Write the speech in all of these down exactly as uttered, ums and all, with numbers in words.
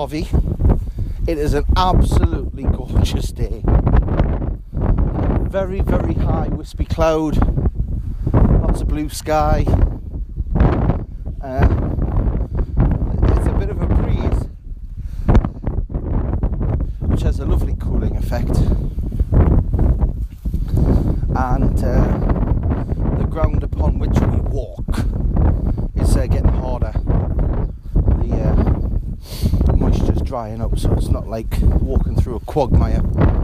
Harvey. It is an absolutely gorgeous day. Very, very high wispy cloud, lots of blue sky. Uh, it's a bit of a breeze, which has a lovely cooling effect. And uh, the ground upon which we walk is uh, getting harder. The uh, moisture's drying up, so it's not like walking through a quagmire.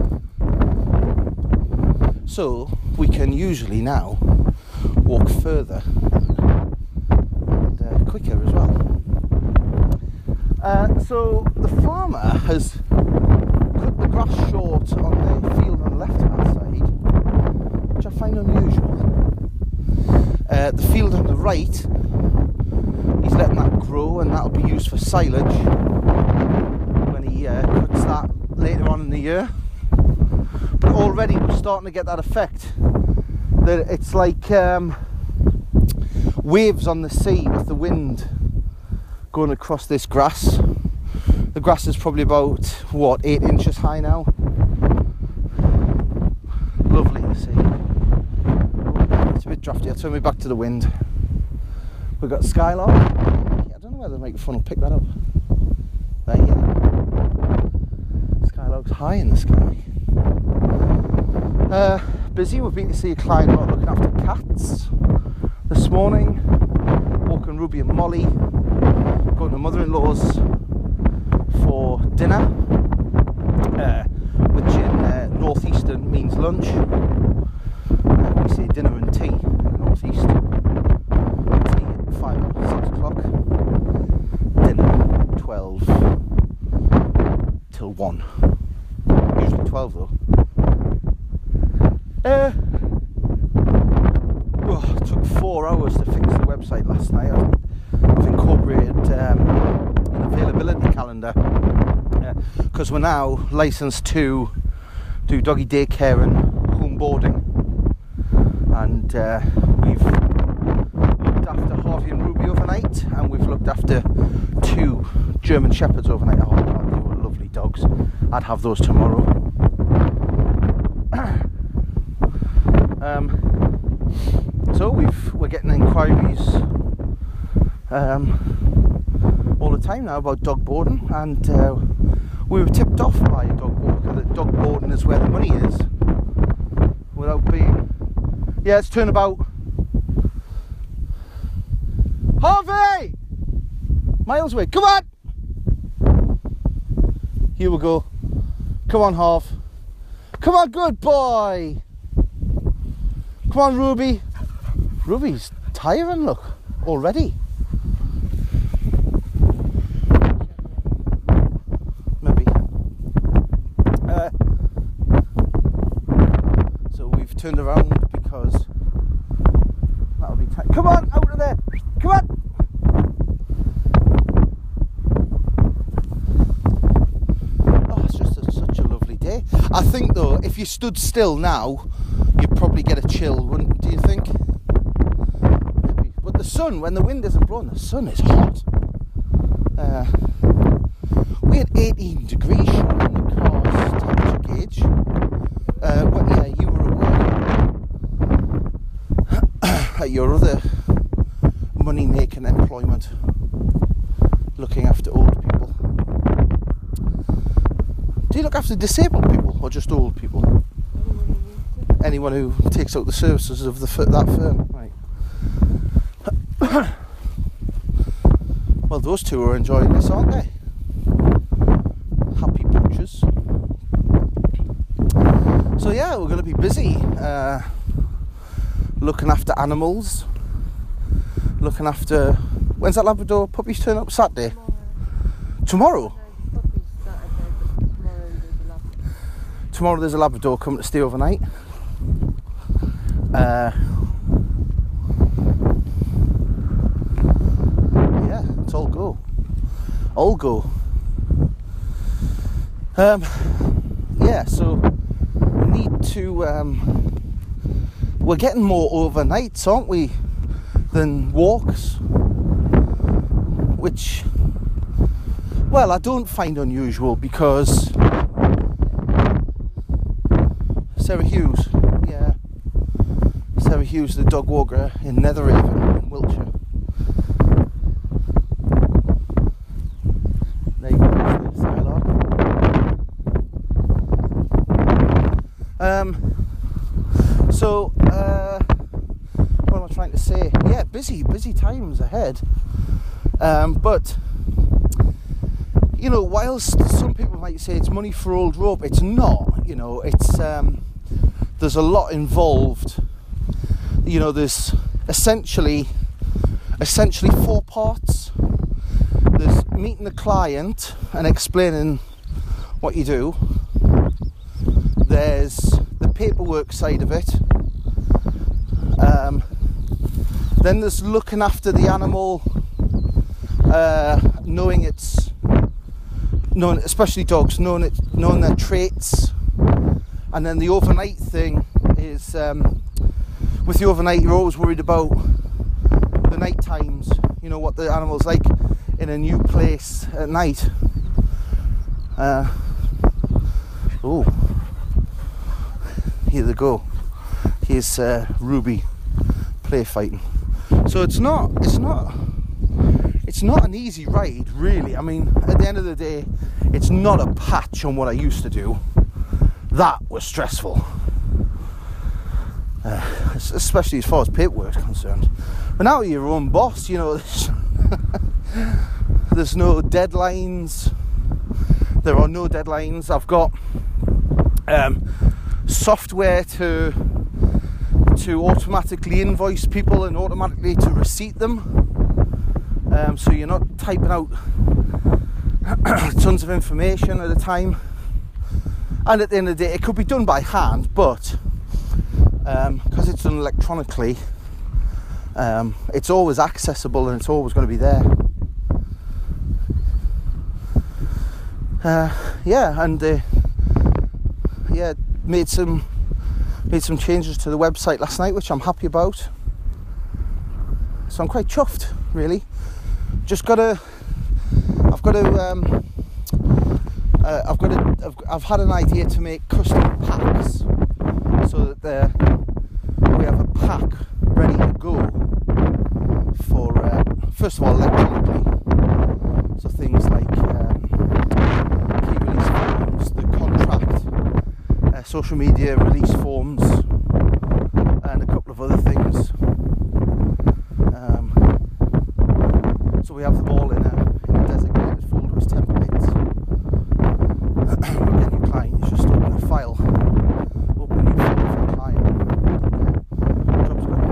So we can usually now walk further and uh, quicker as well. Uh, so the farmer has cut the grass short on the field on the left hand side, which I find unusual. Uh, the field on the right, he's letting that grow, and that'll be used for silage when he uh, cuts that later on in the year. But already we're starting to get that effect that it's like um, waves on the sea with the wind going across this grass. The grass is probably about, what, eight inches high now. Lovely to see. It's a bit drafty. I'll turn me back to the wind. We've got Skylark. I don't know whether the microphone will pick that up. There you go. Skylark's high in the sky. Uh, busy. We've been to see a client out looking after cats this morning. Walking Ruby and Molly. Going to mother-in-law's for dinner, uh, which in uh, northeastern means lunch. Uh, we say dinner and tea in the northeast. Tea at five or six o'clock. Dinner at twelve till one. Usually twelve though. Uh, oh, it took four hours to fix the website last night. I've, I've incorporated um, an availability calendar because uh, we're now licensed to do doggy daycare and home boarding, and uh, we've looked after Harvey and Ruby overnight, and we've looked after two German Shepherds overnight. Oh, God, they were lovely dogs. I'd have those tomorrow. Um, so we've we're getting inquiries um, all the time now about dog boarding, and uh, we were tipped off by a dog walker that dog boarding is where the money is, without being. Yeah, it's turnabout. Harvey, miles away. Come on. Here we go. Come on, Harv. Come on, good boy. Come on, Ruby. Ruby's tiring, look, already. Maybe. Uh, so we've turned around because that'll be time. Come on, out of there. Come on. Oh, it's just a, such a lovely day. I think, though, if you stood still now, you'd probably get a chill, wouldn't do you think? Maybe. But the sun, when the wind isn't blowing, the sun is hot. Uh, we had eighteen degrees showing on the car's temperature gauge. Uh, but yeah, you were away at your other money-making employment, looking after old people. Do you look after disabled people or just old people? Anyone who takes out the services of the that firm, right? Well, those two are enjoying this, aren't they? Happy bunches. So yeah, we're going to be busy uh, looking after animals, looking after. When's that Labrador puppies turn up? Saturday. Tomorrow. Tomorrow. Tomorrow there's a Labrador coming to stay overnight. Uh, yeah, it's all go. All go. Um, yeah, so we need to. Um, we're getting more overnights, aren't we, than walks, which well, I don't find unusual because Sarah Hughes, yeah, Sarah Hughes, the dog walker in Netheravon, in Wiltshire. There you go, Skylark. Um, so, uh, what am I trying to say? Yeah, busy, busy times ahead. Um, but, you know, whilst some people might say it's money for old rope, it's not. You know, it's um, there's a lot involved. You know, there's essentially essentially four parts. There's meeting the client and explaining what you do. There's the paperwork side of it. Um, then there's looking after the animal, uh, knowing it's, knowing, especially dogs, knowing it, knowing their traits. And then the overnight thing is, um, with the overnight, you're always worried about the night times. You know what the animal's like in a new place at night. Uh, oh, here they go. Here's uh, Ruby play fighting. So it's not, it's not, it's not an easy ride, really. I mean, at the end of the day, it's not a patch on what I used to do. That was stressful, uh, especially as far as paperwork is concerned. But now you're your own boss, you know. There's, there's no deadlines. There are no deadlines. I've got um, software to to automatically invoice people and automatically to receipt them. Um, so you're not typing out tons of information at a time. And at the end of the day, it could be done by hand, but because um, it's done electronically, um, it's always accessible and it's always going to be there. Uh, yeah, and uh, yeah, made some made some changes to the website last night, which I'm happy about. So I'm quite chuffed, really. Just gotta, I've got to. Um, Uh, I've got a, I've, I've had an idea to make custom packs so that we have a pack ready to go for, uh, first of all, electronically. So things like um, key release forms, the contract, uh, social media release forms, and a couple of other things. Um, so we have them all in a, in a designated folder as templates. When your client, you just open a file, open a new folder for the client. Yeah, job's done.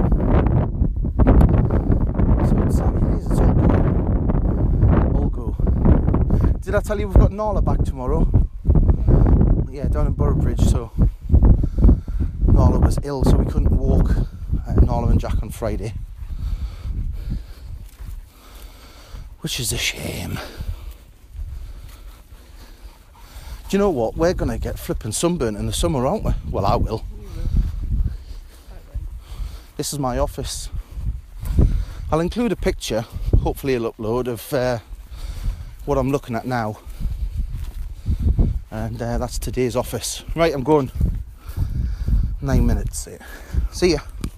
So it's, um, it is, it's all go. All go. Did I tell you we've got Nala back tomorrow? Yeah, down in Boroughbridge. So Nala was ill, so we couldn't walk uh, Nala and Jack on Friday, which is a shame. Do you know what? We're going to get flipping sunburn in the summer, aren't we? Well, I will. This is my office. I'll include a picture, hopefully I'll upload, of uh, what I'm looking at now. And uh, that's today's office. Right, I'm going. Nine minutes. See ya.